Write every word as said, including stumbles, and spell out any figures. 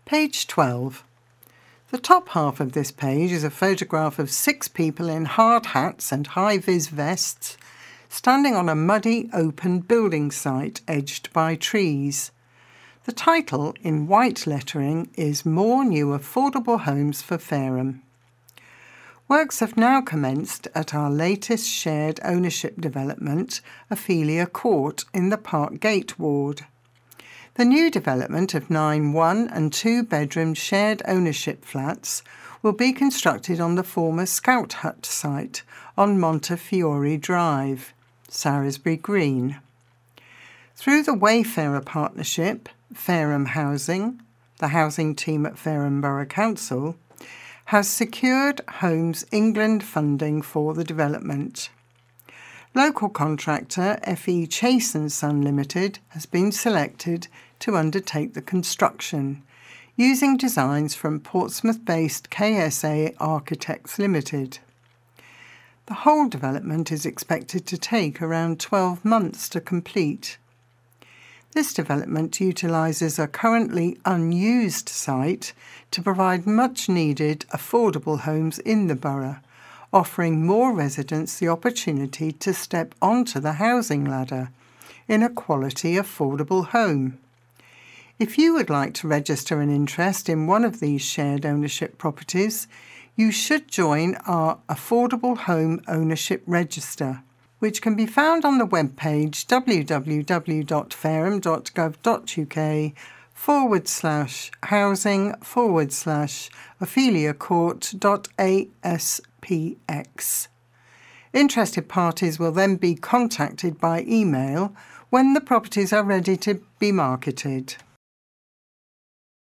Page twelve. The top half of this page is a photograph of six people in hard hats and high-vis vests standing on a muddy, open building site edged by trees. The title, in white lettering, is More New Affordable Homes for Fareham. Works have now commenced at our latest shared ownership development, Ophelia Court, in the Park Gate ward. The new development of nine one and two bedroom shared ownership flats will be constructed on the former Scout Hut site on Montefiore Drive, Salisbury Green. Through the Wayfarer Partnership, Fareham Housing, the housing team at Fareham Borough Council, has secured Homes England funding for the development. Local contractor F E Chase and Son Limited has been selected to undertake the construction, using designs from Portsmouth-based K S A Architects Limited. The whole development is expected to take around twelve months to complete. This development utilises a currently unused site to provide much-needed affordable homes in the borough, offering more residents the opportunity to step onto the housing ladder in a quality affordable home. If you would like to register an interest in one of these shared ownership properties, you should join our Affordable Home Ownership Register, which can be found on the webpage www.fareham.gov.uk forward slash housing forward slash opheliacourt.aspx. Interested parties will then be contacted by email when the properties are ready to be marketed.